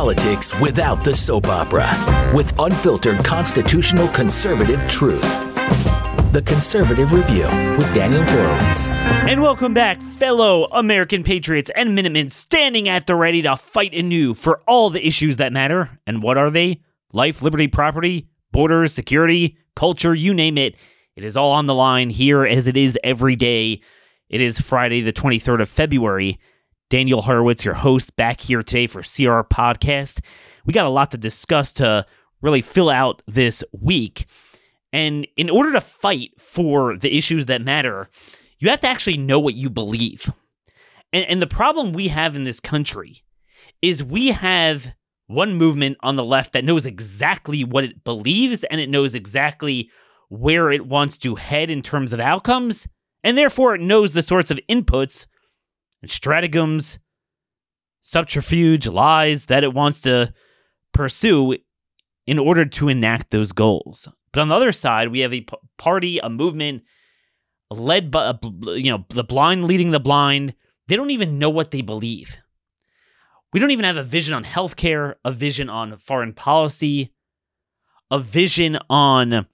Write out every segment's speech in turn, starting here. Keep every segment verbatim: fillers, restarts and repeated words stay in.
politics without the soap opera, with unfiltered constitutional conservative truth. The Conservative Review with Daniel Horowitz. And welcome back, fellow American patriots and Minutemen standing at the ready to fight anew for all the issues that matter. And what are they? Life, liberty, property, borders, security, culture, you name it. It is all on the line here as it is every day. It is Friday, the twenty-third of February. Daniel Horowitz, your host, back here today for C R Podcast. We got a lot to discuss to really fill out this week. And in order to fight for the issues that matter, you have to actually know what you believe. And, and the problem we have in this country is we have one movement on the left that knows exactly what it believes and it knows exactly where it wants to head in terms of outcomes. And therefore, it knows the sorts of inputs and stratagems, subterfuge, lies that it wants to pursue in order to enact those goals. But on the other side, we have a p- party, a movement led by, you know, the blind leading the blind. They don't even know what they believe. We don't even have a vision on healthcare, a vision on foreign policy, a vision on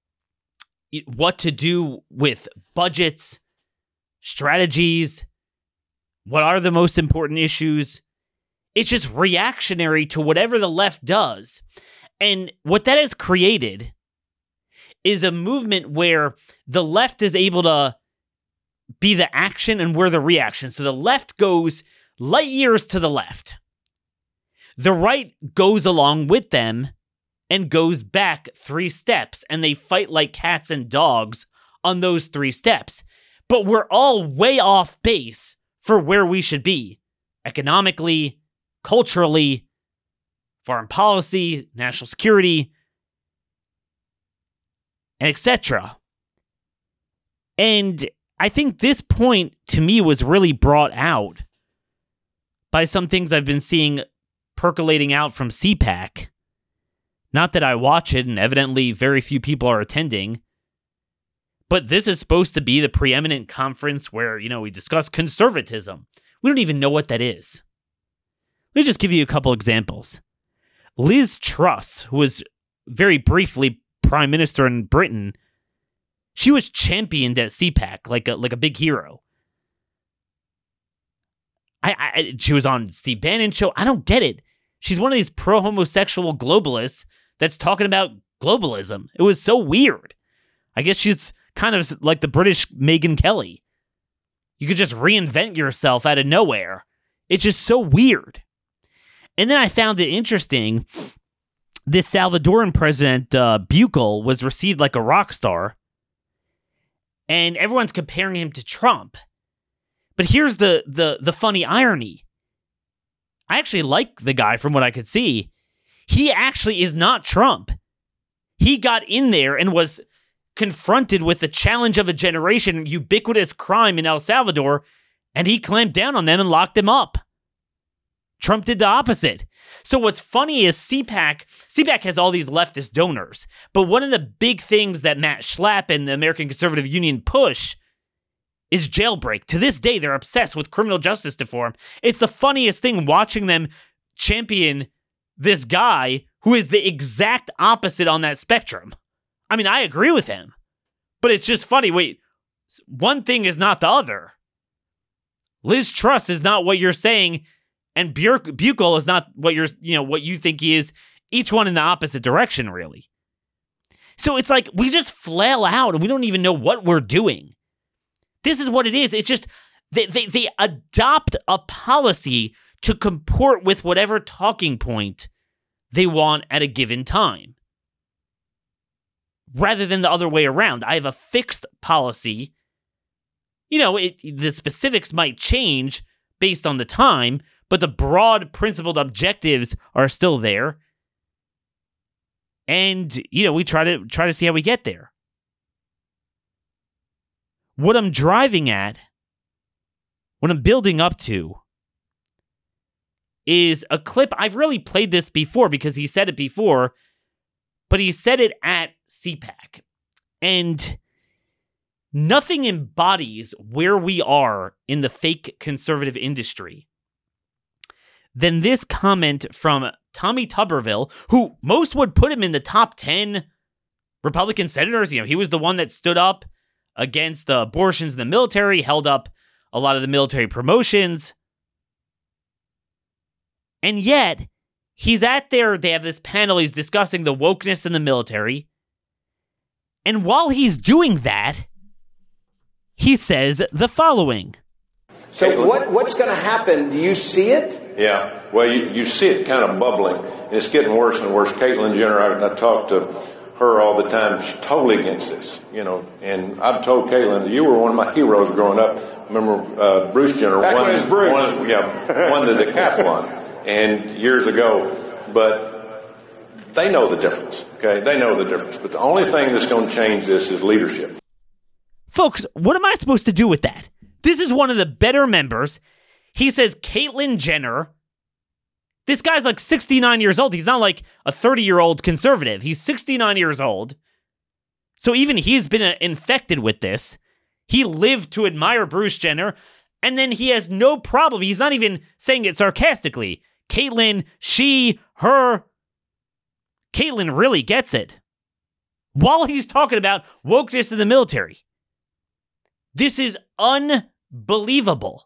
what to do with budgets, strategies. What are the most important issues? It's just reactionary to whatever the left does. And what that has created is a movement where the left is able to be the action and we're the reaction. So the left goes light years to the left. The right goes along with them and goes back three steps. And they fight like cats and dogs on those three steps. But we're all way off base for where we should be, economically, culturally, foreign policy, national security, and et cetera. And I think this point, to me, was really brought out by some things I've been seeing percolating out from C PAC. Not that I watch it, and evidently very few people are attending. But this is supposed to be the preeminent conference where, you know, we discuss conservatism. We don't even know what that is. Let me just give you a couple examples. Liz Truss, who was very briefly prime minister in Britain, she was championed at C PAC like a, like a big hero. I, I She was on Steve Bannon's show. I don't get it. She's one of these pro-homosexual globalists that's talking about globalism. It was so weird. I guess she's kind of like the British Megyn Kelly. You could just reinvent yourself out of nowhere. It's just so weird. And then I found it interesting. This Salvadoran president, uh, Bukele, was received like a rock star. And everyone's comparing him to Trump. But here's the, the, the funny irony. I actually like the guy from what I could see. He actually is not Trump. He got in there and was confronted with the challenge of a generation, ubiquitous crime in El Salvador, and he clamped down on them and locked them up. Trump did the opposite. So what's funny is C PAC, C PAC has all these leftist donors, but one of the big things that Matt Schlapp and the American Conservative Union push is jailbreak. To this day, they're obsessed with criminal justice reform. It's the funniest thing watching them champion this guy who is the exact opposite on that spectrum. I mean, I agree with him, but it's just funny. Wait, one thing is not the other. Liz Truss is not what you're saying, and Bukele is not what you're, you know, what you think he is. Each one in the opposite direction, really. So it's like we just flail out and we don't even know what we're doing. This is what it is. It's just they they, they adopt a policy to comport with whatever talking point they want at a given time, rather than the other way around. I have a fixed policy. You know, it, the specifics might change based on the time, but the broad principled objectives are still there. And, you know, we try to try to see how we get there. What I'm driving at, what I'm building up to, is a clip. I've really played this before because he said it before, but he said it at C PAC. And nothing embodies where we are in the fake conservative industry than this comment from Tommy Tuberville, who most would put him in the top ten Republican senators. You know, he was the one that stood up against the abortions in the military, held up a lot of the military promotions. And yet, he's at there, they have this panel, he's discussing the wokeness in the military. And while he's doing that, he says the following. So what, what's going to happen? Do you see it? Yeah. Well, you, you see it kind of bubbling. And it's getting worse and worse. Caitlyn Jenner, I, I talk to her all the time. She's totally against this, you know. And I've told Caitlyn, you were one of my heroes growing up. Remember uh, Bruce Jenner Back won, when it was Bruce. won, yeah, won the decathlon and years ago. But they know the difference, okay? They know the difference. But the only thing that's going to change this is leadership. Folks, what am I supposed to do with that? This is one of the better members. He says Caitlyn Jenner. This guy's like sixty-nine years old. He's not like a thirty-year-old conservative. He's sixty-nine years old. So even he's been uh, infected with this. He lived to admire Bruce Jenner, and then he has no problem. He's not even saying it sarcastically. Caitlyn, she, her. Caitlyn really gets it. While he's talking about wokeness in the military. This is unbelievable.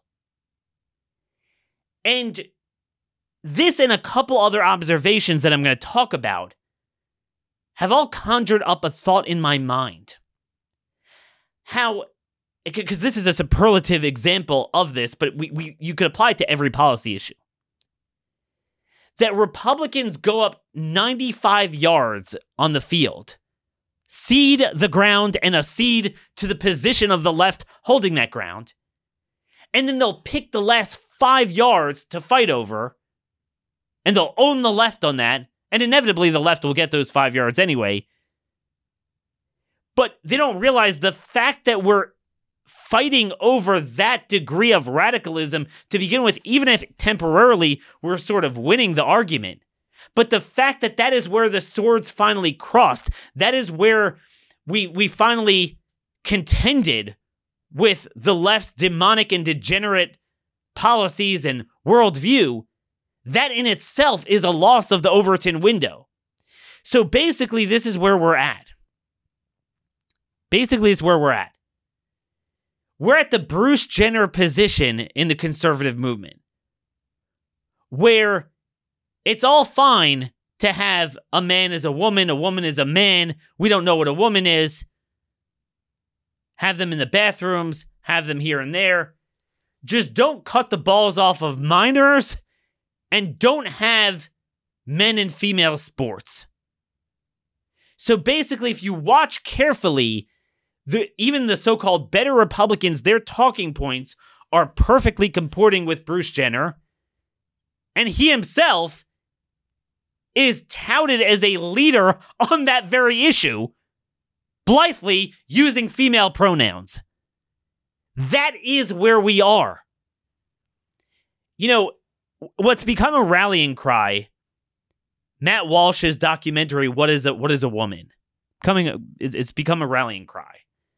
And this and a couple other observations that I'm going to talk about have all conjured up a thought in my mind. How, because this is a superlative example of this, but we, we you could apply it to every policy issue. That Republicans go up ninety-five yards on the field, cede the ground and accede to the position of the left holding that ground, and then they'll pick the last five yards to fight over, and they'll own the left on that, and inevitably the left will get those five yards anyway. But they don't realize the fact that we're fighting over that degree of radicalism to begin with, even if temporarily we're sort of winning the argument. But the fact that that is where the swords finally crossed, that is where we we finally contended with the left's demonic and degenerate policies and worldview, that in itself is a loss of the Overton window. So basically, this is where we're at. Basically, it's where we're at. We're at the Bruce Jenner position in the conservative movement, where it's all fine to have a man as a woman, a woman as a man. We don't know what a woman is. Have them in the bathrooms, have them here and there. Just don't cut the balls off of minors, and don't have men and female sports. So basically, if you watch carefully, the, even the so-called better Republicans, their talking points are perfectly comporting with Bruce Jenner. And he himself is touted as a leader on that very issue, blithely using female pronouns. That is where we are. You know, what's become a rallying cry, Matt Walsh's documentary, What is a, What is a Woman? Coming, it's become a rallying cry.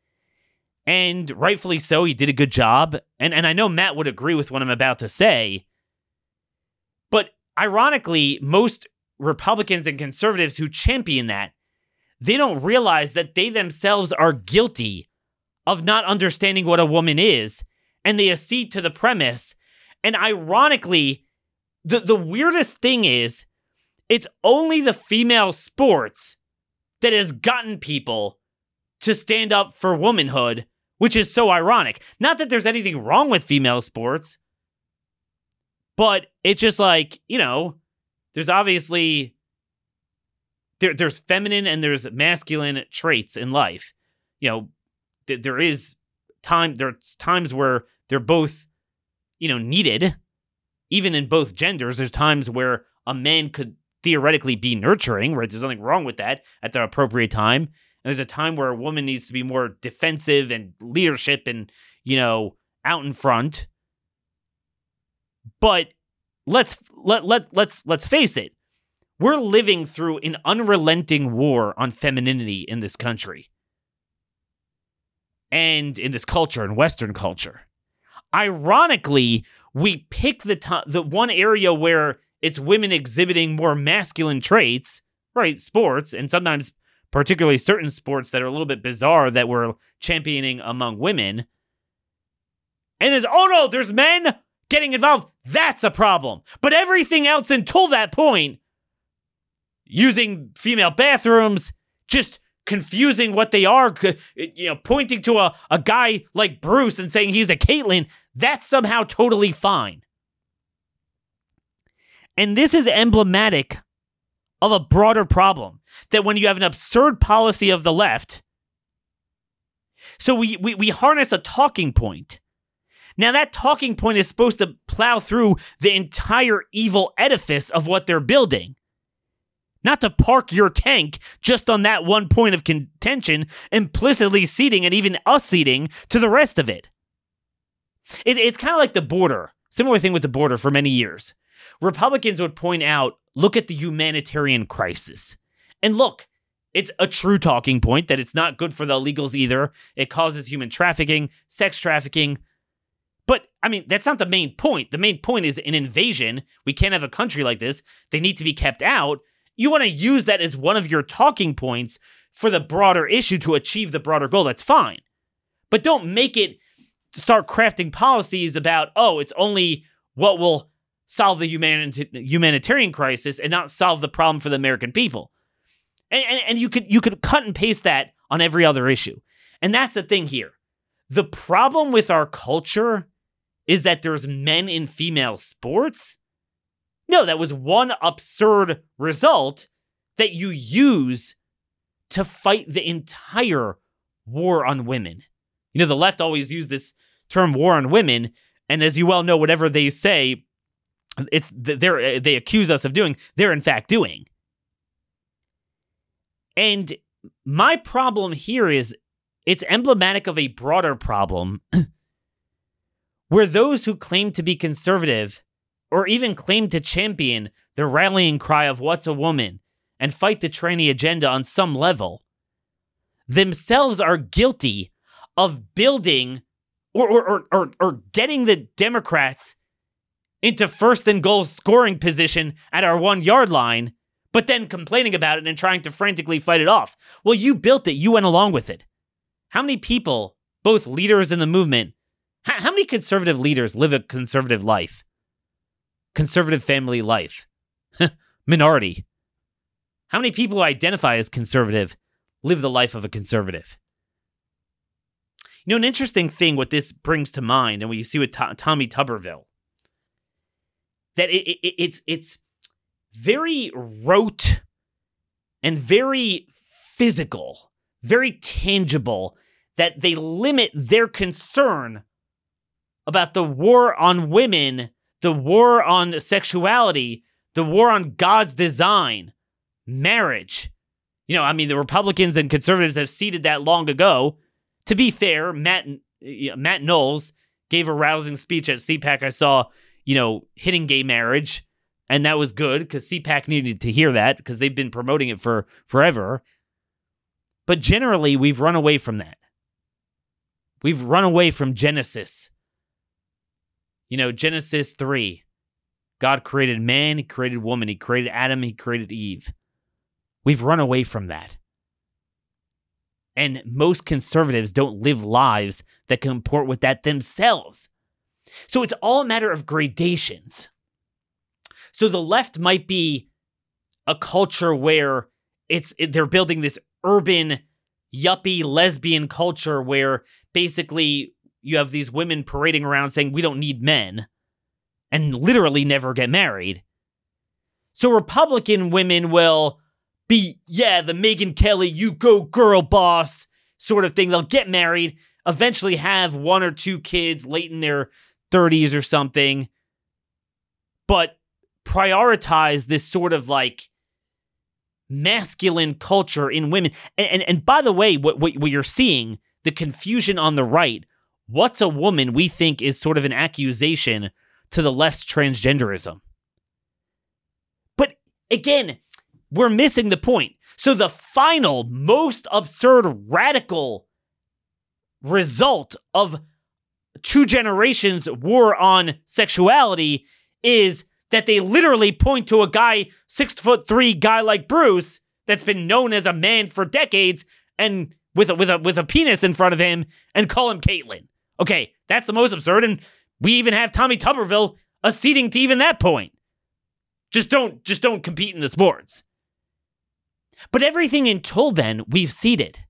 And rightfully so, he did a good job. And, and I know Matt would agree with what I'm about to say. But ironically, most Republicans and conservatives who champion that, they don't realize that they themselves are guilty of not understanding what a woman is. And they accede to the premise. And ironically, the, the weirdest thing is, it's only the female sports that has gotten people to stand up for womanhood, which is so ironic. Not that there's anything wrong with female sports, but it's just like, you know, there's obviously, there, there's feminine and there's masculine traits in life. You know, th- there is time, there's times where they're both, you know, needed. Even in both genders, there's times where a man could theoretically be nurturing, right? There's nothing wrong with that at the appropriate time. And there's a time where a woman needs to be more defensive and leadership and, you know, out in front. But let's let let let's let's face it. We're living through an unrelenting war on femininity in this country. And in this culture, in Western culture. Ironically, we pick the to- the one area where it's women exhibiting more masculine traits, right? Sports, and sometimes particularly certain sports that are a little bit bizarre that we're championing among women. And there's, oh no, there's men getting involved. That's a problem. But everything else until that point, using female bathrooms, just confusing what they are, you know, pointing to a, a guy like Bruce and saying he's a Caitlyn, that's somehow totally fine. And this is emblematic of a broader problem, that when you have an absurd policy of the left, so we, we, we harness a talking point. Now that talking point is supposed to plow through the entire evil edifice of what they're building. Not to park your tank just on that one point of contention, implicitly ceding and even us ceding to the rest of it. it it's kind of like the border. Similar thing with the border for many years. Republicans would point out, look at the humanitarian crisis. And look, it's a true talking point that it's not good for the illegals either. It causes human trafficking, sex trafficking. But, I mean, that's not the main point. The main point is an invasion. We can't have a country like this. They need to be kept out. You want to use that as one of your talking points for the broader issue to achieve the broader goal. That's fine. But don't make it start crafting policies about, oh, it's only what will solve the humanit- humanitarian crisis and not solve the problem for the American people. And, and, and you could you could cut and paste that on every other issue. And that's the thing here. The problem with our culture is that there's men in female sports. No, that was one absurd result that you use to fight the entire war on women. You know, the left always use this term war on women, and as you well know, whatever they say, it's they're, they accuse us of doing, they're in fact doing. And my problem here is it's emblematic of a broader problem where those who claim to be conservative or even claim to champion the rallying cry of what's a woman and fight the tranny agenda on some level, themselves are guilty of building or or or, or, or getting the Democrats into first and goal scoring position at our one-yard line, but then complaining about it and trying to frantically fight it off. Well, you built it. You went along with it. How many people, both leaders in the movement, how, how many conservative leaders live a conservative life? Conservative family life? Minority. How many people who identify as conservative live the life of a conservative? You know, an interesting thing what this brings to mind, and what you see with T- Tommy Tuberville, that it, it, it's it's very rote and very physical, very tangible, that they limit their concern about the war on women, the war on sexuality, the war on God's design, marriage. You know, I mean, the Republicans and conservatives have ceded that long ago. To be fair, Matt Matt Knowles gave a rousing speech at C PAC. I saw, you know, hitting gay marriage, and that was good because C PAC needed to hear that because they've been promoting it for forever. But generally, we've run away from that. We've run away from Genesis. You know, Genesis three. God created man, he created woman, he created Adam, he created Eve. We've run away from that. And most conservatives don't live lives that comport with that themselves. So it's all a matter of gradations. So the left might be a culture where it's they're building this urban, yuppie, lesbian culture where basically you have these women parading around saying we don't need men and literally never get married. So Republican women will be, yeah, the Megyn Kelly, you go girl boss sort of thing. They'll get married, eventually have one or two kids late in their thirties or something, but prioritize this sort of like masculine culture in women. And and, and by the way, what, what what you're seeing, the confusion on the right, what's a woman, we think is sort of an accusation to the left's transgenderism. But again, we're missing the point. So the final, most absurd, radical result of two generations' war on sexuality is that they literally point to a guy, six foot three guy like Bruce, that's been known as a man for decades, and with a, with a with a penis in front of him, and call him Caitlyn. Okay, that's the most absurd, and we even have Tommy Tuberville acceding to even that point. Just don't, just don't compete in the sports. But everything until then, we've ceded.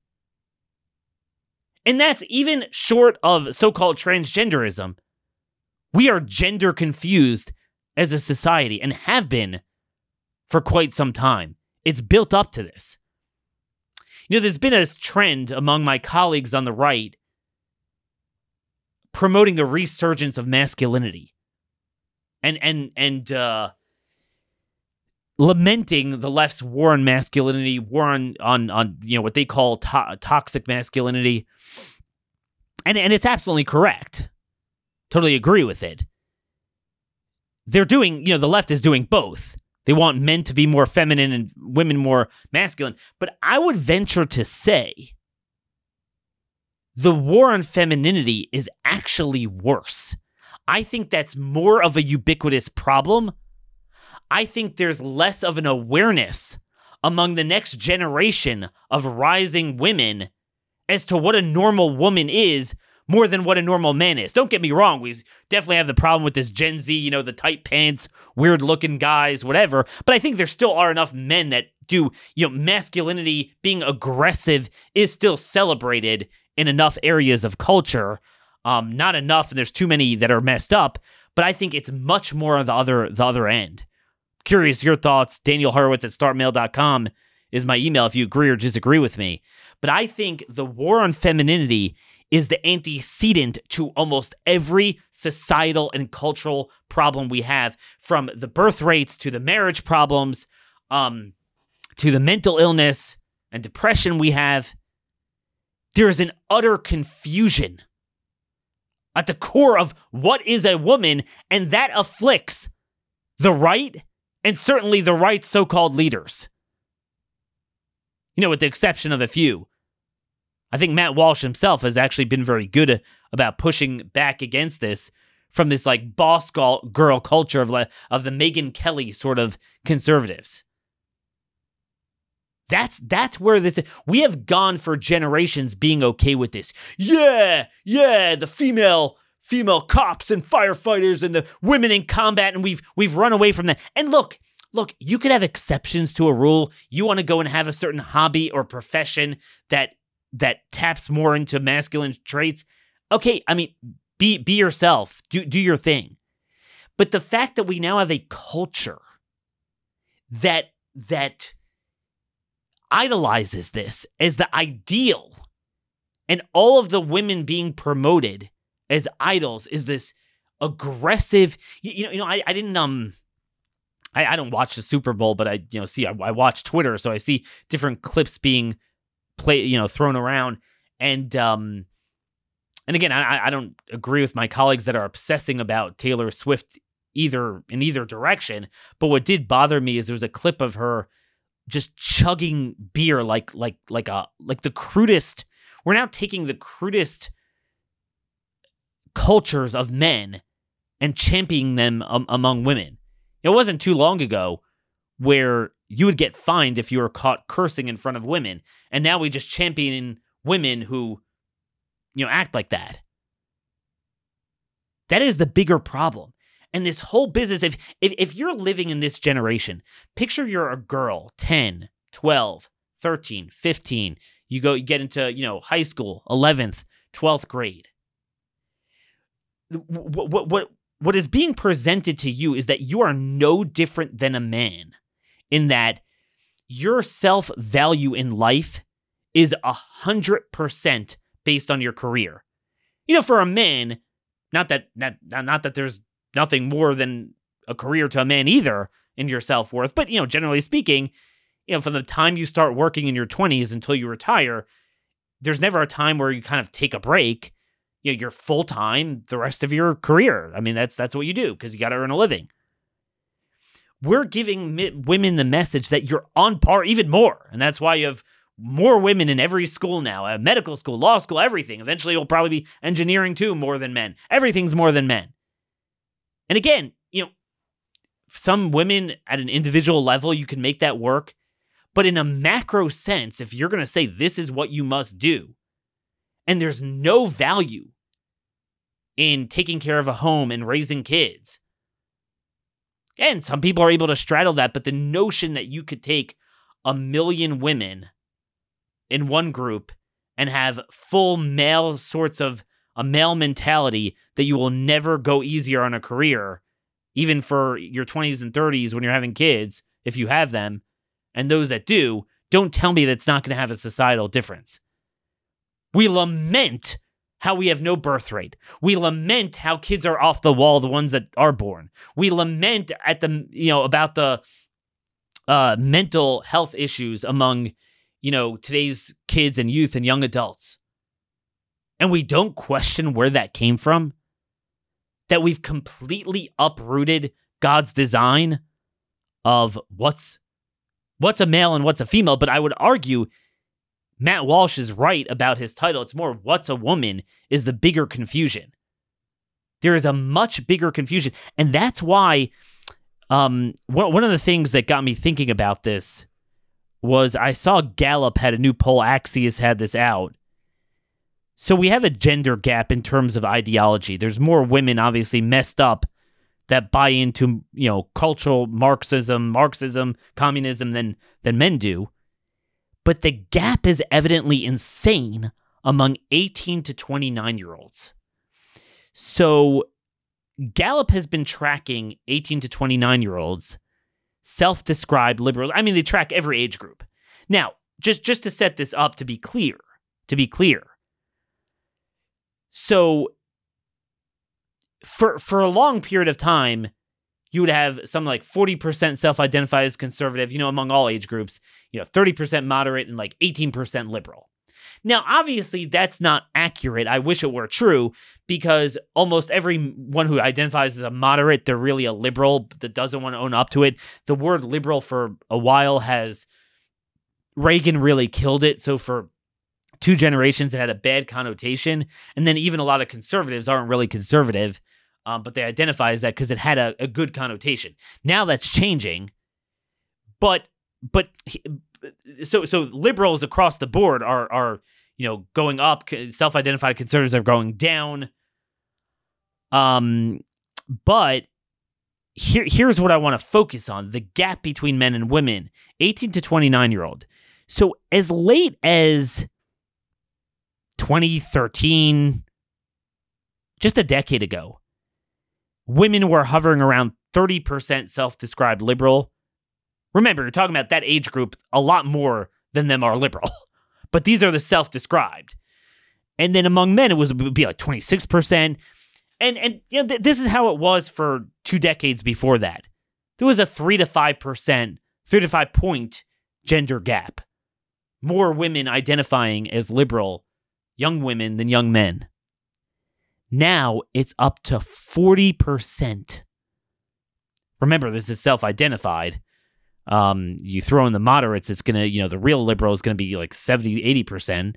And that's even short of so-called transgenderism. We are gender confused as a society and have been for quite some time. It's built up to this. You know, there's been a trend among my colleagues on the right promoting the resurgence of masculinity and and and uh, lamenting the left's war on masculinity, war on on, on you know what they call to- toxic masculinity, and and it's absolutely correct. Totally agree with it. They're doing, you know, the left is doing both. They want men to be more feminine and women more masculine. But I would venture to say the war on femininity is actually worse. I think that's more of a ubiquitous problem. I think there's less of an awareness among the next generation of rising women as to what a normal woman is more than what a normal man is. Don't get me wrong, we definitely have the problem with this Gen Z, you know, the tight pants, weird-looking guys, whatever, but I think there still are enough men that do, you know, masculinity, being aggressive, is still celebrated in enough areas of culture. Um, not enough, and there's too many that are messed up, but I think it's much more on the other, the other end. Curious your thoughts. Daniel Horowitz at start mail dot com is my email if you agree or disagree with me. But I think the war on femininity is the antecedent to almost every societal and cultural problem we have, from the birth rates to the marriage problems, um, to the mental illness and depression we have. There is an utter confusion at the core of what is a woman, and that afflicts the right and certainly the right's so-called leaders. You know, with the exception of a few. I think Matt Walsh himself has actually been very good about pushing back against this from this like boss girl culture of, of the Megyn Kelly sort of conservatives. That's that's where this is. We have gone for generations being okay with this. Yeah, yeah, the female female cops and firefighters and the women in combat, and we've we've run away from that. And look, look, you could have exceptions to a rule. You want to go and have a certain hobby or profession that that taps more into masculine traits. Okay, I mean, be be yourself. Do do your thing. But the fact that we now have a culture that that idolizes this as the ideal, and all of the women being promoted as idols is this aggressive, you, you know, you know, I, I didn't, um, I, I don't watch the Super Bowl, but I, you know, see, I, I watch Twitter, so I see different clips being play, you know, thrown around. And, um, and again, I, I don't agree with my colleagues that are obsessing about Taylor Swift either in either direction. But what did bother me is there was a clip of her just chugging beer like, like, like a, like the crudest. We're now taking the crudest cultures of men and championing them um, among women. It wasn't too long ago where you would get fined if you were caught cursing in front of women. And now we just champion women who, you know, act like that. That is the bigger problem. And this whole business, if, if if you're living in this generation, picture you're a girl, ten, twelve, thirteen, fifteen. You go, you get into, you know, high school, eleventh, twelfth grade. What, what, what, what is being presented to you is that you are no different than a man, in that your self-value in life is one hundred percent based on your career. You know, for a man, not that not, not that there's nothing more than a career to a man either in your self-worth, but, you know, generally speaking, you know, from the time you start working in your twenties until you retire, there's never a time where you kind of take a break. You know, you're full-time the rest of your career. I mean, that's that's what you do because you got to earn a living. We're giving mi- women the message that you're on par, even more. And that's why you have more women in every school now, uh, medical school, law school, everything. Eventually, it'll probably be engineering too, more than men. Everything's more than men. And again, you know, some women at an individual level, you can make that work. But in a macro sense, if you're going to say this is what you must do, and there's no value in taking care of a home and raising kids, and some people are able to straddle that, but the notion that you could take a million women in one group and have full male sorts of a male mentality that you will never go easier on a career, even for your twenties and thirties when you're having kids, if you have them, and those that do, don't tell me that's not going to have a societal difference. We lament how we have no birth rate. We lament how kids are off the wall, the ones that are born. We lament at the, you know, about the uh, mental health issues among, you know, today's kids and youth and young adults. And we don't question where that came from. That we've completely uprooted God's design of what's what's a male and what's a female. But I would argue Matt Walsh is right about his title. It's more what's a woman is the bigger confusion. There is a much bigger confusion. And that's why um, one of the things that got me thinking about this was I saw Gallup had a new poll. Axios had this out. So we have a gender gap in terms of ideology. There's more women obviously messed up that buy into, you know, cultural Marxism, Marxism, communism than, than men do. But the gap is evidently insane among eighteen to twenty-nine-year-olds. So Gallup has been tracking eighteen to twenty-nine-year-olds, self-described liberals. I mean, they track every age group. Now, just, just to set this up to be clear, to be clear. So for for a long period of time, you would have something like forty percent self-identify as conservative, you know, among all age groups, you know, thirty percent moderate and like eighteen percent liberal. Now, obviously, that's not accurate. I wish it were true, because almost everyone who identifies as a moderate, they're really a liberal that doesn't want to own up to it. The word liberal for a while has, Reagan really killed it. So for two generations, it had a bad connotation. And then even a lot of conservatives aren't really conservative, um, but they identify as that because it had a, a good connotation. Now that's changing. But, but, so, so liberals across the board are, are, you know, going up. Self-identified conservatives are going down. Um, but here, here's what I want to focus on: the gap between men and women, eighteen to twenty-nine year old. So as late as twenty thirteen, just a decade ago, women were hovering around thirty percent self-described liberal. Remember, you're talking about that age group, a lot more than them are liberal. But these are the self-described. And then among men, it, was, it would be like twenty-six percent. And, and you know, th- this is how it was for two decades before that. There was a three to five percent, three to five point gender gap. More women identifying as liberal, young women than young men. Now it's up to forty percent. Remember, this is self-identified. Um, you throw in the moderates, it's going to, you know, the real liberal is going to be like seventy, eighty percent.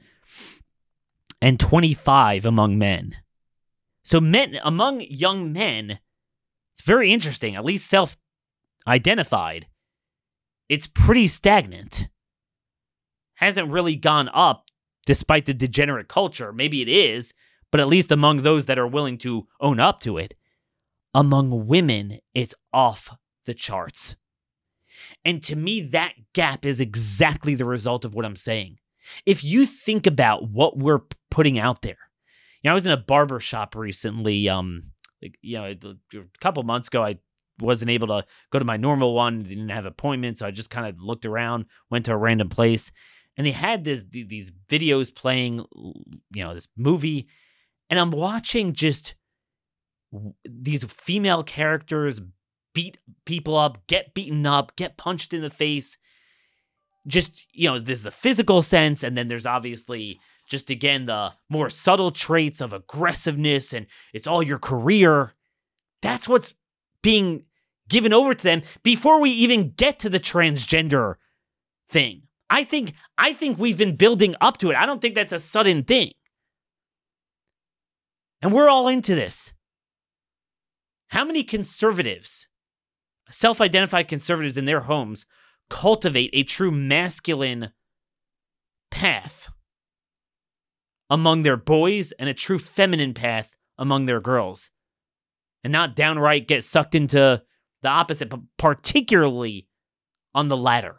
And twenty-five among men. So men, among young men, it's very interesting, at least self-identified, it's pretty stagnant. Hasn't really gone up despite the degenerate culture. Maybe it is, but at least among those that are willing to own up to it. Among women, it's off the charts. And to me, that gap is exactly the result of what I'm saying. If you think about what we're putting out there. You know, I was in a barber shop recently, um, like, you know, a couple months ago. I wasn't able to go to my normal one, didn't have appointments, so I just kind of looked around, went to a random place, and they had this these videos playing, you know, this movie, and I'm watching just these female characters beat people up, get beaten up, get punched in the face. Just, you know, there's the physical sense, and then there's obviously just, again, the more subtle traits of aggressiveness, and it's all your career. That's what's being given over to them before we even get to the transgender thing. I think, I think we've been building up to it. I don't think that's a sudden thing. And we're all into this. How many conservatives, self-identified conservatives in their homes cultivate a true masculine path among their boys and a true feminine path among their girls, and not downright get sucked into the opposite, but particularly on the latter.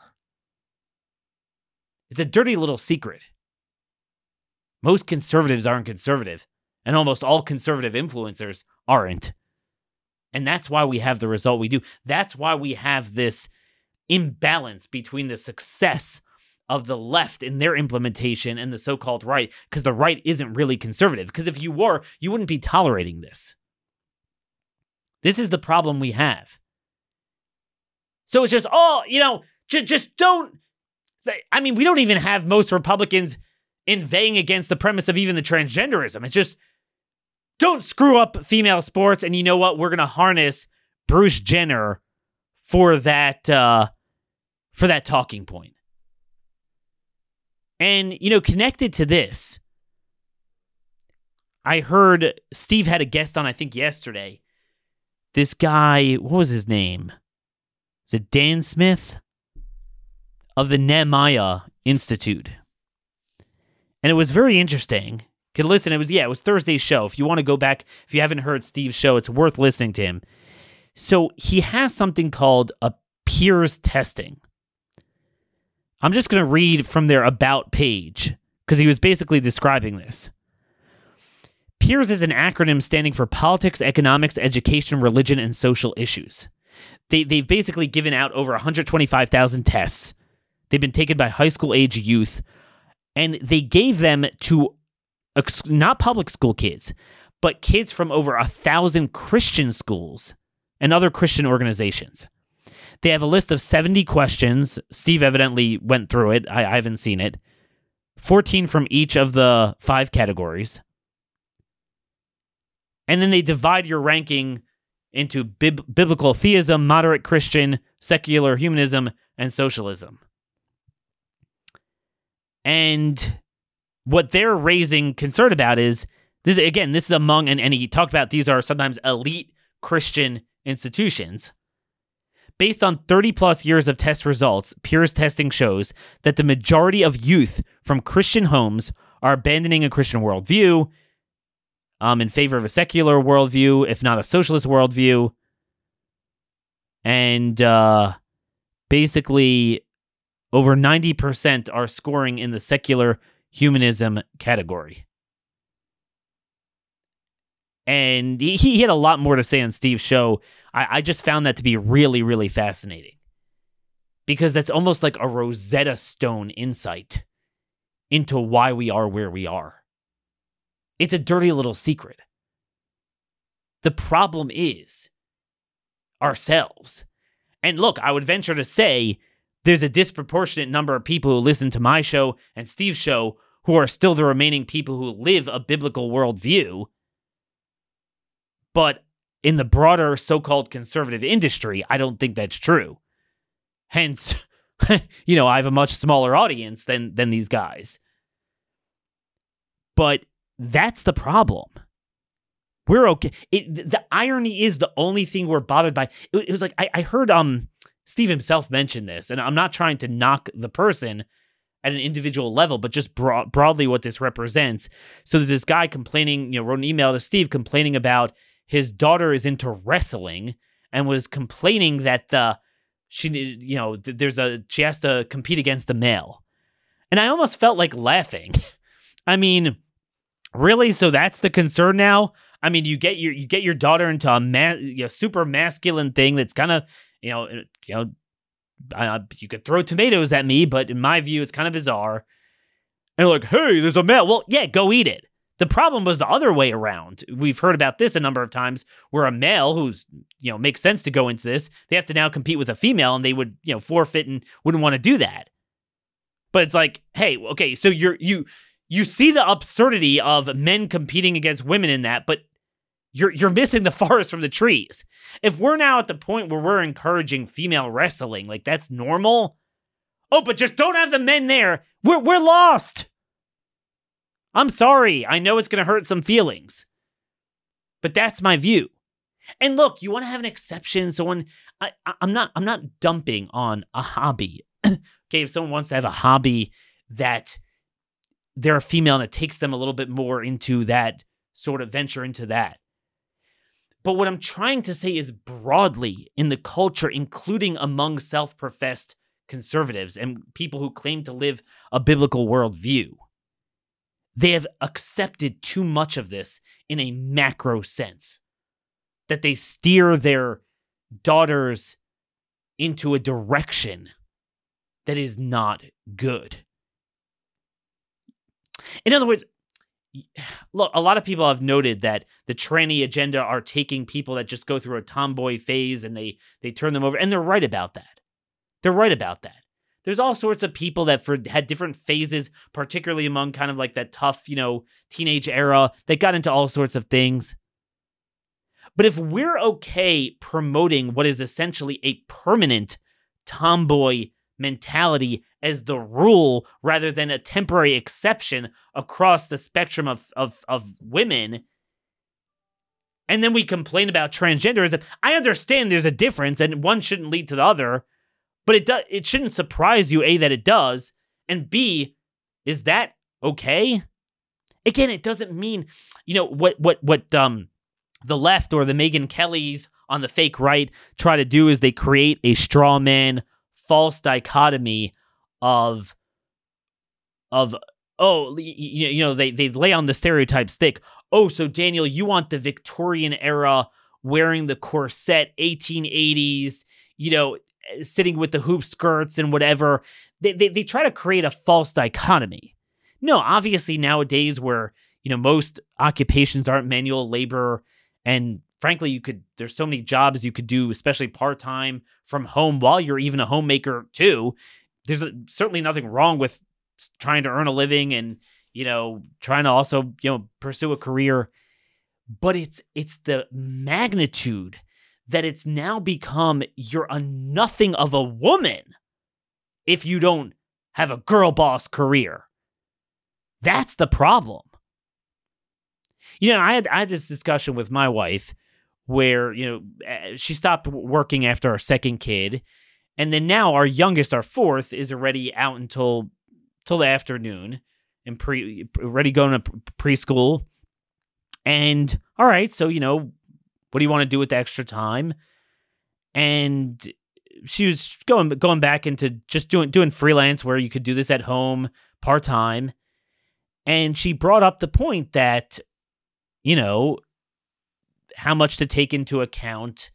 It's a dirty little secret. Most conservatives aren't conservative, and almost all conservative influencers aren't. And that's why we have the result we do. That's why we have this imbalance between the success of the left in their implementation and the so-called right, because the right isn't really conservative. Because if you were, you wouldn't be tolerating this. This is the problem we have. So it's just, oh, you know, just, just don't. I mean, we don't even have most Republicans inveighing against the premise of even the transgenderism. It's just, don't screw up female sports. And you know what? We're going to harness Bruce Jenner for that, uh, for that talking point. And, you know, connected to this, I heard Steve had a guest on, I think, yesterday. This guy, what was his name? Is it Dan Smith? Of the Nehemiah Institute. And it was very interesting. You could listen, it was, yeah, it was Thursday's show. If you want to go back, if you haven't heard Steve's show, it's worth listening to him. So he has something called a peers testing. I'm just going to read from their About page, because he was basically describing this. PEERS is an acronym standing for Politics, Economics, Education, Religion, and Social Issues. They, they've basically given out over one hundred twenty-five thousand tests. They've been taken by high school age youth, and they gave them to ex- not public school kids, but kids from over a thousand Christian schools and other Christian organizations. They have a list of seventy questions. Steve evidently went through it. I, I haven't seen it. fourteen from each of the five categories. And then they divide your ranking into bib- biblical theism, moderate Christian, secular humanism, and socialism. And what they're raising concern about is, this again, this is among, and, and he talked about these are sometimes elite Christian institutions. Based on thirty plus years of test results, PEERS testing shows that the majority of youth from Christian homes are abandoning a Christian worldview um, in favor of a secular worldview, if not a socialist worldview. And uh, basically, over ninety percent are scoring in the secular humanism category. And he, he had a lot more to say on Steve's show. I, I just found that to be really, really fascinating. Because that's almost like a Rosetta Stone insight into why we are where we are. It's a dirty little secret. The problem is ourselves. And look, I would venture to say there's a disproportionate number of people who listen to my show and Steve's show who are still the remaining people who live a biblical worldview. But in the broader so-called conservative industry, I don't think that's true. Hence, you know, I have a much smaller audience than, than these guys. But that's the problem. We're okay. It, the irony is the only thing we're bothered by. It, it was like, I, I heard um Steve himself mention this, and I'm not trying to knock the person at an individual level, but just broad, broadly what this represents. So there's this guy complaining, you know, wrote an email to Steve complaining about his daughter is into wrestling and was complaining that the she you know there's a she has to compete against the male. And I almost felt like laughing. I mean, really? So that's the concern now? I mean, you get your you get your daughter into a ma- you know, super masculine thing that's kind of, you know, you know uh, you could throw tomatoes at me, but in my view it's kind of bizarre. And like, "Hey, there's a male." Well, yeah, go eat it. The problem was the other way around. We've heard about this a number of times where a male who's, you know, makes sense to go into this, they have to now compete with a female and they would, you know, forfeit and wouldn't want to do that. But it's like, hey, okay, so you're, you, you see the absurdity of men competing against women in that, but you're, you're missing the forest from the trees. If we're now at the point where we're encouraging female wrestling, like that's normal. Oh, but just don't have the men there. We're, we're lost. I'm sorry. I know it's going to hurt some feelings. But that's my view. And look, you want to have an exception. So when, I, I'm not I'm not dumping on a hobby. Okay, if someone wants to have a hobby that they're a female and it takes them a little bit more into that sort of venture into that. But what I'm trying to say is broadly in the culture, including among self-professed conservatives and people who claim to live a biblical worldview, they have accepted too much of this in a macro sense, that they steer their daughters into a direction that is not good. In other words, look, a lot of people have noted that the tranny agenda are taking people that just go through a tomboy phase and they they turn them over, and they're right about that. They're right about that. There's all sorts of people that for had different phases, particularly among kind of like that tough, you know, teenage era, that got into all sorts of things. But if we're okay promoting what is essentially a permanent tomboy mentality as the rule rather than a temporary exception across the spectrum of, of, of women, and then we complain about transgenderism, I understand there's a difference and one shouldn't lead to the other, but it do, it shouldn't surprise you, A, that it does, and B, is that okay? Again, it doesn't mean, you know, what what what um the left or the Megyn Kellys on the fake right try to do is they create a straw man, false dichotomy of, of oh, you, you know, they, they lay on the stereotype stick. Oh, so Daniel, you want the Victorian era wearing the corset, eighteen eighties, you know, sitting with the hoop skirts and whatever. They, they, they try to create a false dichotomy. No, obviously nowadays where, you know, most occupations aren't manual labor, and frankly, you could, there's so many jobs you could do, especially part-time from home while you're even a homemaker too. There's certainly nothing wrong with trying to earn a living and, you know, trying to also, you know, pursue a career. But it's, it's the magnitude that it's now become you're a nothing of a woman if you don't have a girl boss career. That's the problem. You know, I had I had this discussion with my wife where, you know, she stopped working after our second kid, and then now our youngest, our fourth, is already out until till the afternoon and pre already going to preschool. And all right, so you know, what do you want to do with the extra time? And she was going going back into just doing doing freelance where you could do this at home part time, and she brought up the point that, you know, how much to take into account,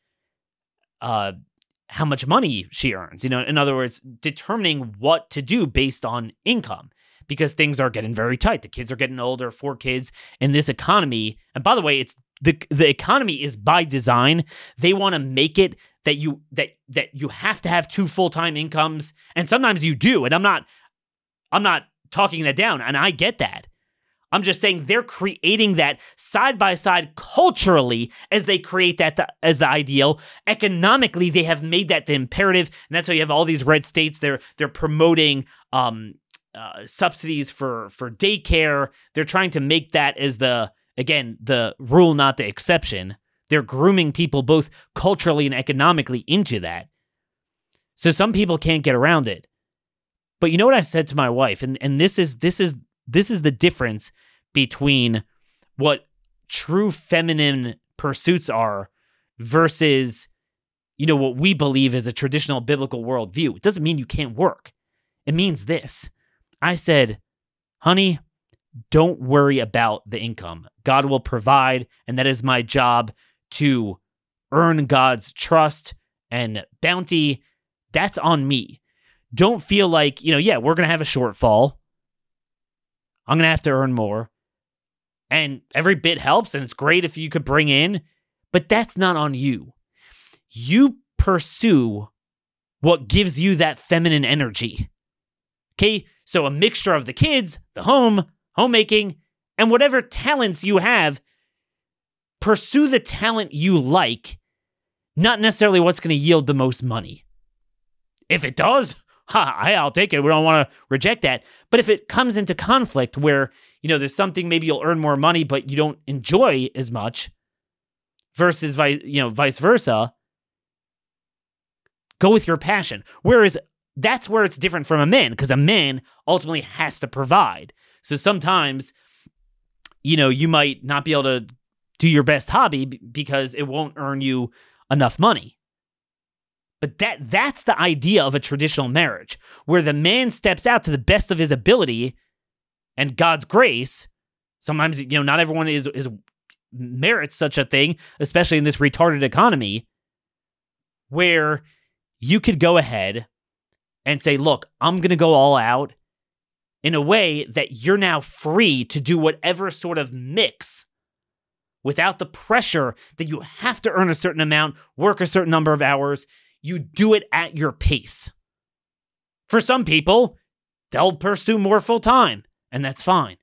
uh, how much money she earns. You know, in other words, determining what to do based on income, because things are getting very tight. The kids are getting older, four kids in this economy. And by the way, it's the the economy is by design. They want to make it that you that that you have to have two full-time incomes, and sometimes you do. And I'm not I'm not talking that down, and I get that. I'm just saying they're creating that side by side culturally as they create that th- as the ideal. Economically, they have made that the imperative, and that's why you have all these red states. They're they're promoting um, uh, subsidies for for daycare. They're trying to make that as the again the rule, not the exception. They're grooming people both culturally and economically into that. So some people can't get around it. But you know what I said to my wife, and and this is this is. This is the difference between what true feminine pursuits are versus, you know, what we believe is a traditional biblical worldview. It doesn't mean you can't work. It means this. I said, honey, don't worry about the income. God will provide, and that is my job to earn God's trust and bounty. That's on me. Don't feel like, you know, yeah, we're going to have a shortfall. I'm going to have to earn more. And every bit helps, and it's great if you could bring in, but that's not on you. You pursue what gives you that feminine energy. Okay? So a mixture of the kids, the home, homemaking, and whatever talents you have, pursue the talent you like, not necessarily what's going to yield the most money. If it does, ha, I'll take it. We don't want to reject that. But if it comes into conflict where, you know, there's something maybe you'll earn more money, but you don't enjoy as much versus, you know, vice versa, Go with your passion. Whereas that's where it's different from a man, because a man ultimately has to provide. So sometimes, you know, you might not be able to do your best hobby because it won't earn you enough money. But that that's the idea of a traditional marriage, where the man steps out to the best of his ability and God's grace. Sometimes, you know, not everyone is, is merits such a thing, especially in this retarded economy, where you could go ahead and say, look, I'm going to go all out in a way that you're now free to do whatever sort of mix without the pressure that you have to earn a certain amount, work a certain number of hours. You do it at your pace. For some people, they'll pursue more full time, and that's fine.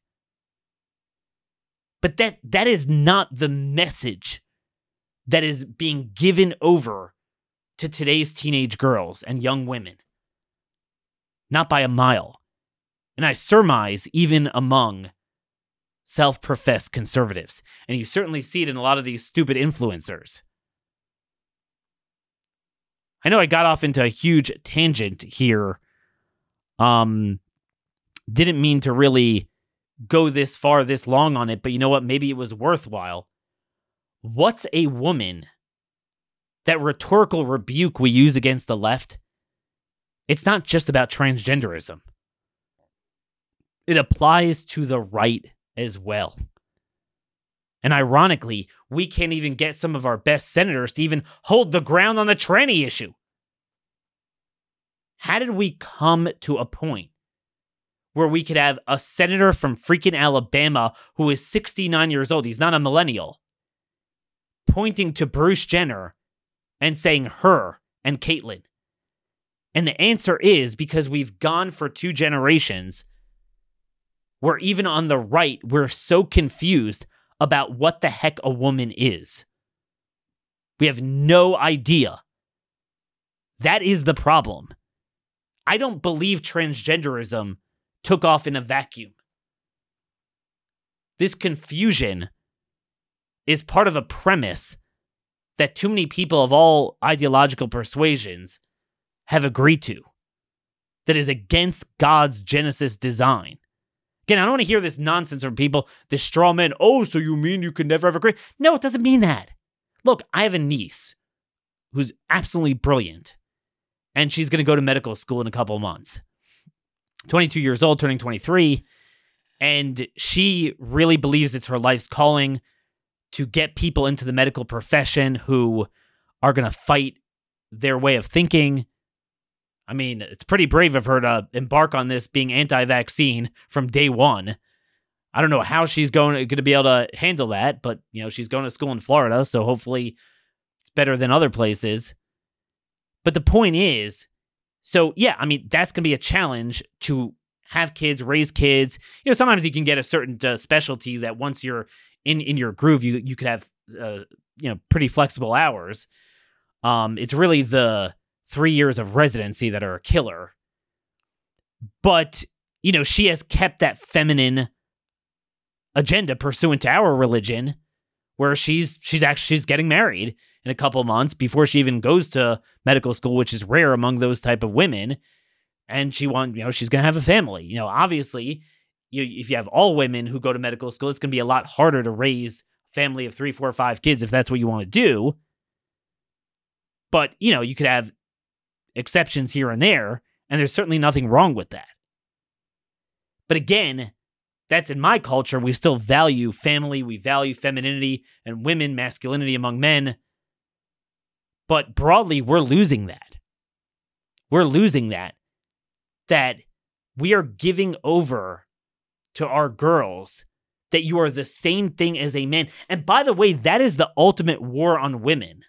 But that that is not the message that is being given over to today's teenage girls and young women. Not by a mile. And I surmise even among self-professed conservatives. And you certainly see it in a lot of these stupid influencers. I know I got off into a huge tangent here. Um, didn't mean to really go this far, this long on it, but you know what? Maybe it was worthwhile. What's a woman? That rhetorical rebuke we use against the left, it's not just about transgenderism. It applies to the right as well. And ironically, we can't even get some of our best senators to even hold the ground on the tranny issue. How did we come to a point where we could have a senator from freaking Alabama who is sixty-nine years old, he's not a millennial, pointing to Bruce Jenner and saying her and Caitlyn? And the answer is because we've gone for two generations where even on the right, we're so confused about what the heck a woman is. We have no idea. That is the problem. I don't believe transgenderism took off in a vacuum. This confusion is part of a premise that too many people of all ideological persuasions have agreed to, that is against God's Genesis design. Again, I don't want to hear this nonsense from people, this straw man, oh, so you mean you could never have a great... No, it doesn't mean that. Look, I have a niece who's absolutely brilliant, and she's going to go to medical school in a couple of months. twenty-two years old, turning twenty-three, and she really believes it's her life's calling to get people into the medical profession who are going to fight their way of thinking. I mean, it's pretty brave of her to embark on this being anti-vaccine from day one. I don't know how she's going, going to be able to handle that, but, you know, she's going to school in Florida, so hopefully it's better than other places. But the point is, so yeah, I mean, that's going to be a challenge to have kids, raise kids. You know, sometimes you can get a certain uh, specialty that once you're in, in your groove, you you could have, uh, you know, pretty flexible hours. Um, it's really the three years of residency that are a killer. But, you know, she has kept that feminine agenda pursuant to our religion, where she's she's actually she's getting married in a couple months before she even goes to medical school, which is rare among those type of women. And she want, you know, she's going to have a family. You know, obviously, you, if you have all women who go to medical school, it's going to be a lot harder to raise a family of three, four, five kids if that's what you want to do. But, you know, you could have exceptions here and there, and there's certainly nothing wrong with that. But again, that's in my culture. We still value family, we value femininity and women, masculinity among men. But broadly, we're losing that. We're losing that. That we are giving over to our girls that you are the same thing as a man. And by the way, that is the ultimate war on women.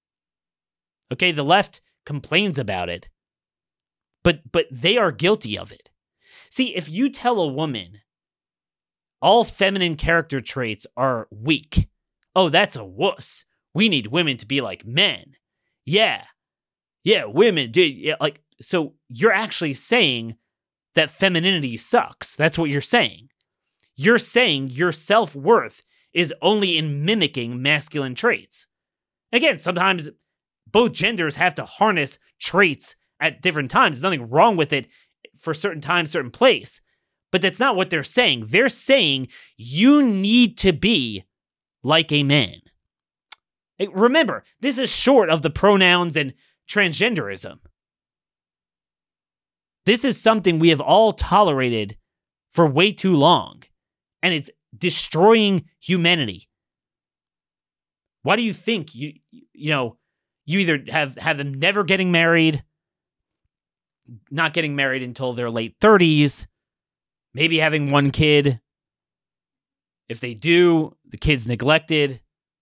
Okay, the left complains about it, but but they are guilty of it. See, if you tell a woman all feminine character traits are weak, oh, that's a wuss. We need women to be like men. Yeah, yeah, women do. Yeah, like, so you're actually saying that femininity sucks. That's what you're saying. You're saying your self-worth is only in mimicking masculine traits. Again, sometimes both genders have to harness traits at different times. There's nothing wrong with it for certain times, certain place. But that's not what they're saying. They're saying you need to be like a man. Remember, this is short of the pronouns and transgenderism. This is something we have all tolerated for way too long, and it's destroying humanity. Why do you think you you know you either have have them never getting married, not getting married until their late thirties, maybe having one kid. If they do, the kid's neglected.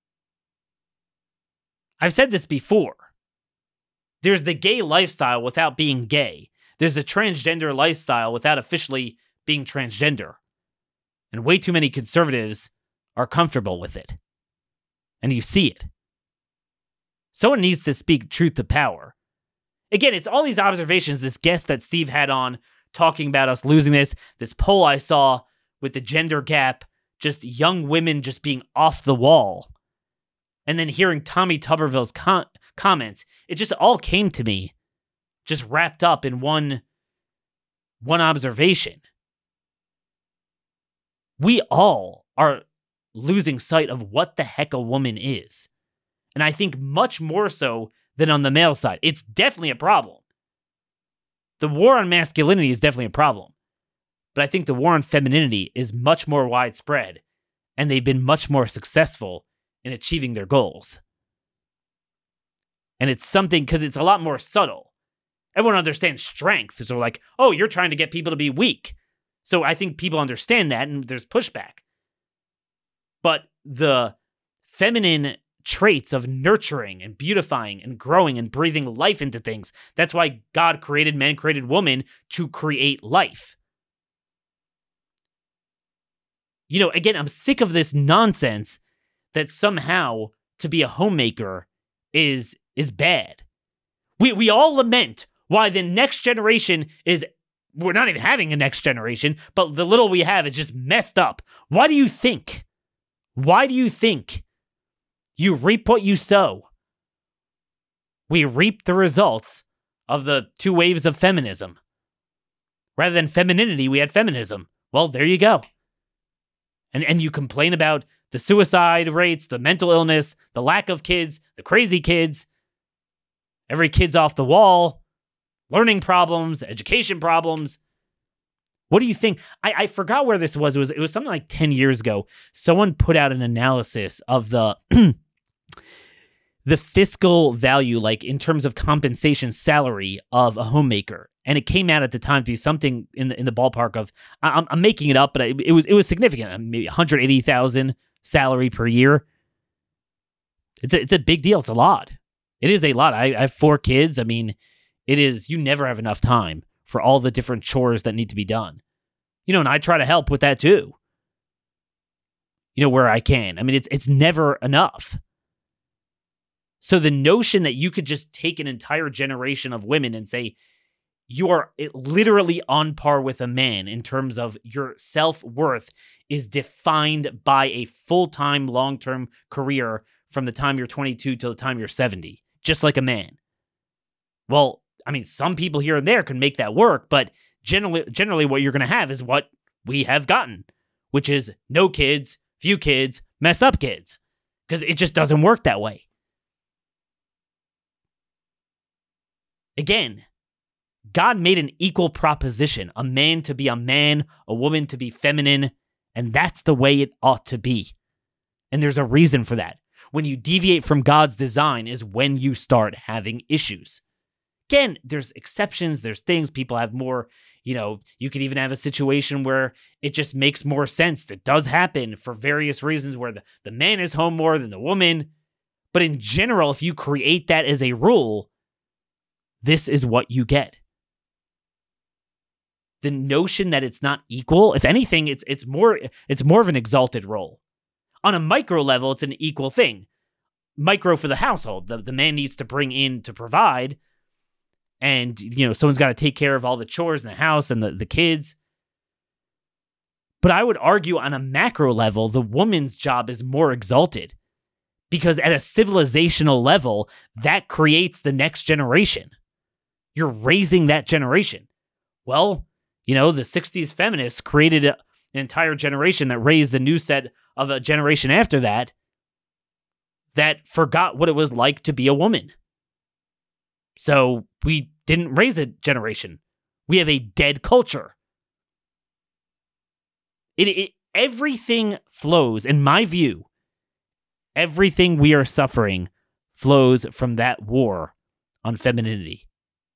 I've said this before. There's the gay lifestyle without being gay. There's the transgender lifestyle without officially being transgender. And way too many conservatives are comfortable with it. And you see it. Someone needs to speak truth to power. Again, it's all these observations, this guest that Steve had on talking about us losing this, this poll I saw with the gender gap, just young women just being off the wall. And then hearing Tommy Tuberville's com- comments, it just all came to me, just wrapped up in one, one observation. We all are losing sight of what the heck a woman is. And I think much more so than on the male side. It's definitely a problem. The war on masculinity is definitely a problem. But I think the war on femininity is much more widespread, and they've been much more successful in achieving their goals. And it's something, because it's a lot more subtle. Everyone understands strength. So like, oh, you're trying to get people to be weak. So I think people understand that, and there's pushback. But the feminine traits of nurturing and beautifying and growing and breathing life into things, that's why God created man, created woman, to create life. You know, again, I'm sick of this nonsense that somehow to be a homemaker is is bad. We we all lament why the next generation is, we're not even having a next generation, but the little we have is just messed up. Why do you think? Why do you think you reap what you sow? We reap the results of the two waves of feminism. Rather than femininity, we had feminism. Well, there you go. And and you complain about the suicide rates, the mental illness, the lack of kids, the crazy kids. Every kid's off the wall. Learning problems, education problems. What do you think? I, I forgot where this was. It was it was something like ten years ago. Someone put out an analysis of the the fiscal value, like in terms of compensation salary of a homemaker. And it came out at the time to be something in the in the ballpark of, I'm, I'm making it up, but it, it was it was significant. Maybe one hundred eighty thousand dollars salary per year. It's a, it's a big deal. It's a lot. It is a lot. I, I have four kids. I mean, it is, you never have enough time for all the different chores that need to be done. You know, and I try to help with that too. You know, where I can. I mean, it's it's never enough. So the notion that you could just take an entire generation of women and say, you are literally on par with a man in terms of your self-worth is defined by a full-time, long-term career from the time you're twenty-two till the time you're seventy, just like a man. Well, I mean, some people here and there can make that work, but generally, generally what you're going to have is what we have gotten, which is no kids, few kids, messed up kids, because it just doesn't work that way. Again, God made an equal proposition, a man to be a man, a woman to be feminine, and that's the way it ought to be. And there's a reason for that. When you deviate from God's design is when you start having issues. Again, there's exceptions, there's things, people have more, you know, you could even have a situation where it just makes more sense. It does happen for various reasons where the, the man is home more than the woman. But in general, if you create that as a rule, this is what you get. The notion that it's not equal, if anything, it's it's more it's more of an exalted role. On a micro level, it's an equal thing. Micro for the household. The, the man needs to bring in to provide. And, you know, someone's got to take care of all the chores in the house and the, the kids. But I would argue on a macro level, the woman's job is more exalted Because at a civilizational level, that creates the next generation. You're raising that generation. Well, you know, the sixties feminists created a, an entire generation that raised a new set of a generation after that that forgot what it was like to be a woman. So we didn't raise a generation. We have a dead culture. It, it everything flows, in my view, everything we are suffering flows from that war on femininity.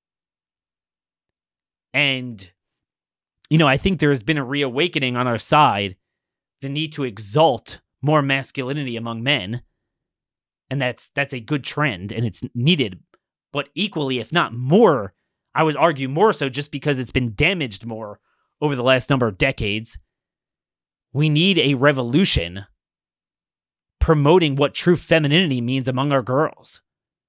And, you know, I think there has been a reawakening on our side, the need to exalt more masculinity among men. And that's that's a good trend, and it's needed. But equally, if not more, I would argue more so just because it's been damaged more over the last number of decades. We need a revolution promoting what true femininity means among our girls.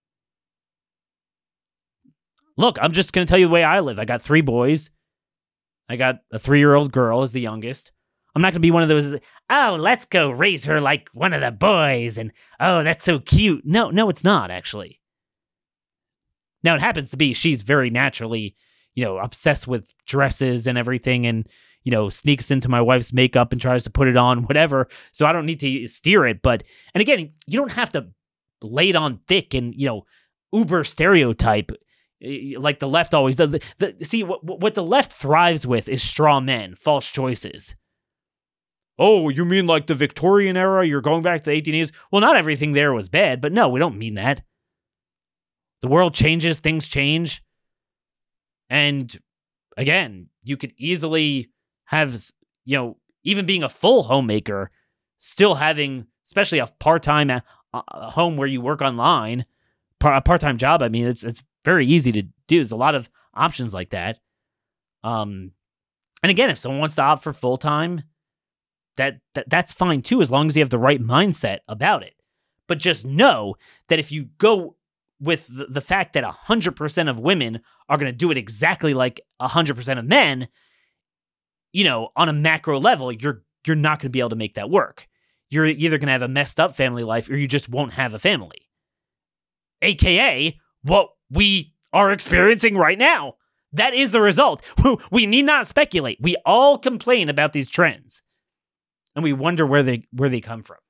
Look, I'm just going to tell you the way I live. I got three boys. I got a three-year-old girl as the youngest. I'm not going to be one of those, oh, let's go raise her like one of the boys, and oh, that's so cute. No, no, it's not, actually. Now, it happens to be she's very naturally, you know, obsessed with dresses and everything, and, you know, sneaks into my wife's makeup and tries to put it on, whatever. So I don't need to steer it. But, and again, you don't have to lay it on thick and, you know, uber stereotype like the left always does. The, the, see, what, what the left thrives with is straw men, false choices. Oh, you mean like the Victorian era? You're going back to the eighteen eighties? Well, not everything there was bad, but no, we don't mean that. The world changes, things change. And again, you could easily have, you know, even being a full homemaker, still having, especially a part-time uh, home where you work online, par- a part-time job. I mean, it's it's very easy to do. There's a lot of options like that. Um, and again, if someone wants to opt for full-time, that, that that's fine too, as long as you have the right mindset about it. But just know that if you go with the, the fact that one hundred percent of women are going to do it exactly like one hundred percent of men, you know, on a macro level, you're you're not going to be able to make that work. You're either going to have a messed up family life or you just won't have a family. A K A what we are experiencing right now. That is the result. We need not speculate. We all complain about these trends. And we wonder where they where they come from.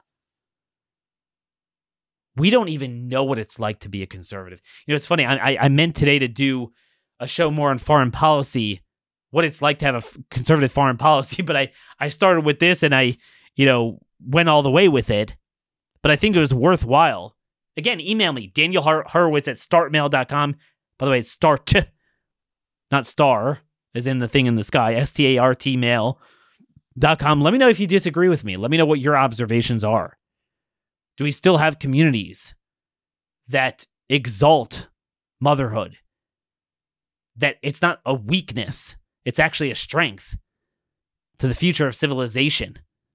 We don't even know what it's like to be a conservative. You know, it's funny. I, I meant today to do a show more on foreign policy, what it's like to have a f- conservative foreign policy, but I, I started with this and I, you know, went all the way with it. But I think it was worthwhile. Again, email me, Daniel Hor- Horowitz at startmail dot com. By the way, it's start, not star, as in the thing in the sky, S T A R T mail dot com. Let me know if you disagree with me. Let me know what your observations are. Do we still have communities that exalt motherhood? That it's not a weakness, it's actually a strength to the future of civilization.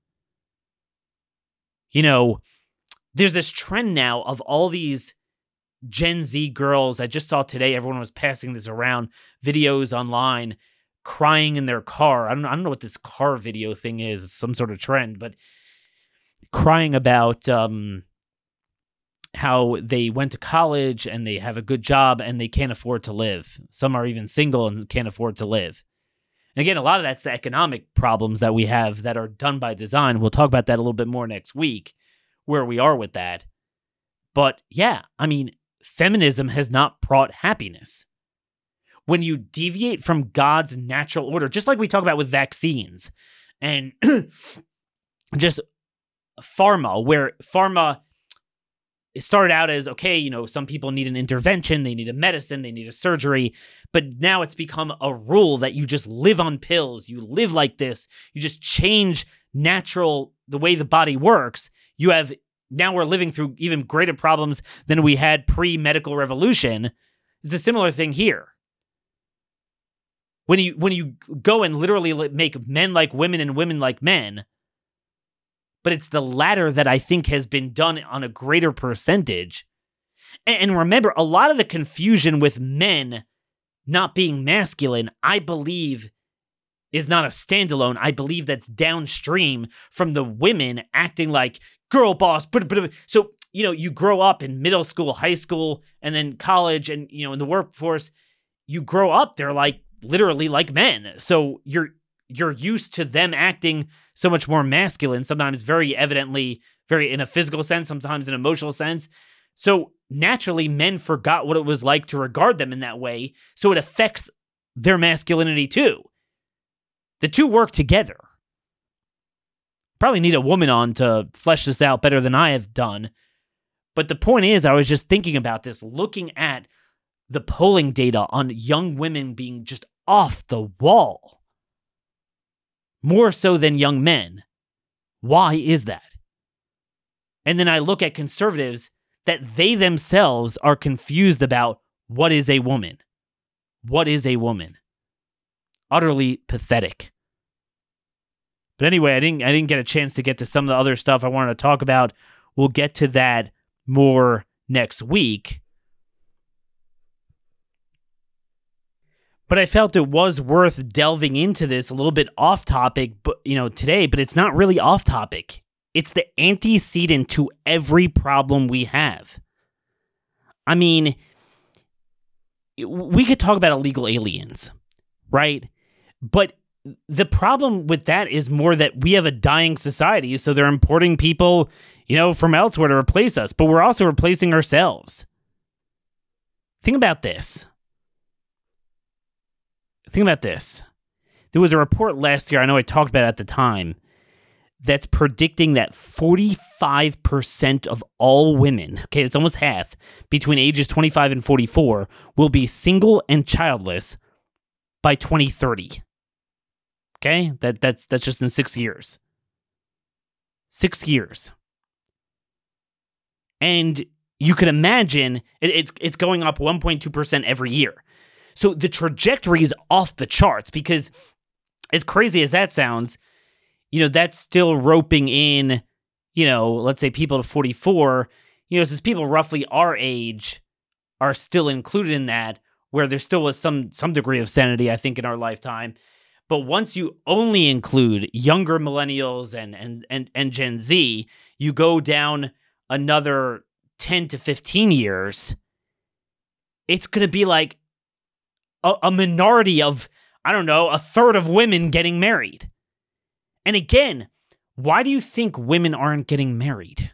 You know, there's this trend now of all these Gen Z girls. I just saw today, everyone was passing this around, videos online, crying in their car. I don't, I don't know what this car video thing is. It's some sort of trend, but crying about um, how they went to college and they have a good job and they can't afford to live. Some are even single and can't afford to live. And again, a lot of that's the economic problems that we have that are done by design. We'll talk about that a little bit more next week, where we are with that. But yeah, I mean, feminism has not brought happiness. When you deviate from God's natural order, just like we talk about with vaccines and just pharma, where pharma started out as, okay, you know, some people need an intervention, they need a medicine, they need a surgery, but now it's become a rule that you just live on pills, you live like this, you just change natural, the way the body works. You have, now we're living through even greater problems than we had pre-medical revolution. It's a similar thing here. When you when you go and literally make men like women and women like men, but it's the latter that I think has been done on a greater percentage. And, and remember, a lot of the confusion with men not being masculine, I believe, is not a standalone. I believe that's downstream from the women acting like girl boss. So you know, you grow up in middle school, high school, and then college, and, you know, in the workforce, you grow up, they're like literally like men. So you're you're used to them acting so much more masculine, sometimes very evidently, very in a physical sense, sometimes in an emotional sense. So naturally, men forgot what it was like to regard them in that way. So it affects their masculinity too. The two work together. Probably need a woman on to flesh this out better than I have done. But the point is, I was just thinking about this, looking at the polling data on young women being just off the wall. More so than young men. Why is that? And then I look at conservatives that they themselves are confused about what is a woman. What is a woman? Utterly pathetic. But anyway, I didn't I didn't get a chance to get to some of the other stuff I wanted to talk about. We'll get to that more next week. But I felt it was worth delving into this a little bit off topic, but you know, today, but it's not really off topic. It's the antecedent to every problem we have. I mean, we could talk about illegal aliens, right? But the problem with that is more that we have a dying society, so they're importing people, you know, from elsewhere to replace us, but we're also replacing ourselves. Think about this. Think about this. There was a report last year, I know I talked about it at the time, that's predicting that forty-five percent of all women, okay, it's almost half, between ages twenty-five and forty-four, will be single and childless by twenty thirty. Okay? That that's that's just in six years. Six years. And you can imagine it, it's it's going up one point two percent every year. So the trajectory is off the charts because, as crazy as that sounds, you know, that's still roping in, you know, let's say people to forty-four, you know, since people roughly our age are still included in that, where there still was some some degree of sanity, I think, in our lifetime. But once you only include younger millennials and and and, and Gen Z, you go down another ten to fifteen years, it's going to be like a, a minority of, I don't know, a third of women getting married. And again, why do you think women aren't getting married?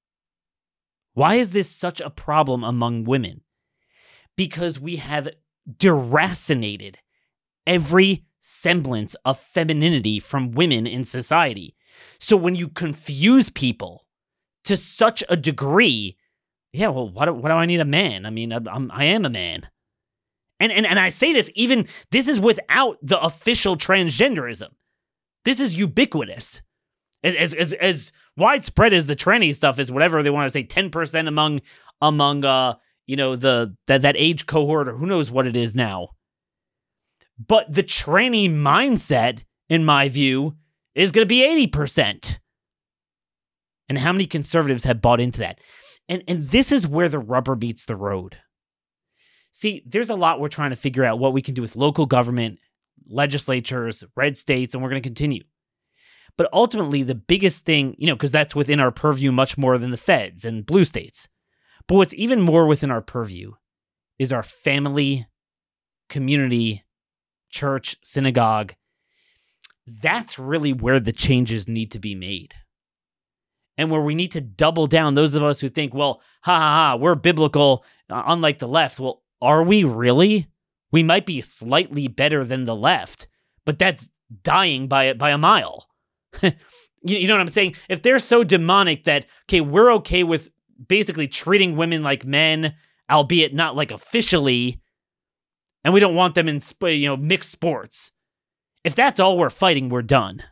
Why is this such a problem among women? Because we have deracinated every semblance of femininity from women in society. So when you confuse people to such a degree, yeah, well, why do, why do I need a man? I mean, I, I'm, I am a man. And, and, and I say this even, this is without the official transgenderism. This is ubiquitous. As, as, as, as widespread as the tranny stuff is, whatever they want to say, ten percent among, among uh, you know, the that, that age cohort, or who knows what it is now. But the tranny mindset, in my view, is going to be eighty percent. And how many conservatives have bought into that? And, and this is where the rubber meets the road. See, there's a lot we're trying to figure out what we can do with local government, legislatures, red states, and we're going to continue. But ultimately, the biggest thing, you know, because that's within our purview much more than the feds and blue states. But what's even more within our purview is our family, community, church, synagogue. That's really where the changes need to be made. And where we need to double down, those of us who think, well, ha ha ha, we're biblical, uh, unlike the left. Well, are we really? We might be slightly better than the left, but that's dying by, by a mile. you, you know what I'm saying? If they're so demonic that, okay, we're okay with basically treating women like men, albeit not like officially, and we don't want them in, you know, mixed sports. If that's all we're fighting, we're done.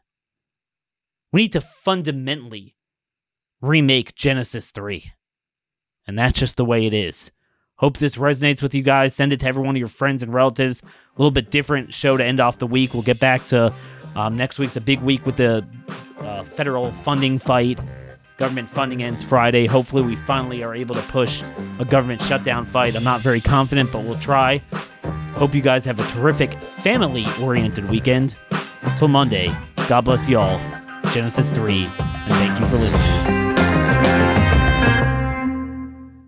We need to fundamentally remake Genesis three. And that's just the way it is. Hope this resonates with you guys. Send it to every one of your friends and relatives. A little bit different show to end off the week. We'll get back to um, next week's a big week with the uh, federal funding fight. Government funding ends Friday. Hopefully we finally are able to push a government shutdown fight. I'm not very confident, but we'll try. Hope you guys have a terrific family-oriented weekend. Until Monday, God bless you all. Genesis three, and thank you for listening.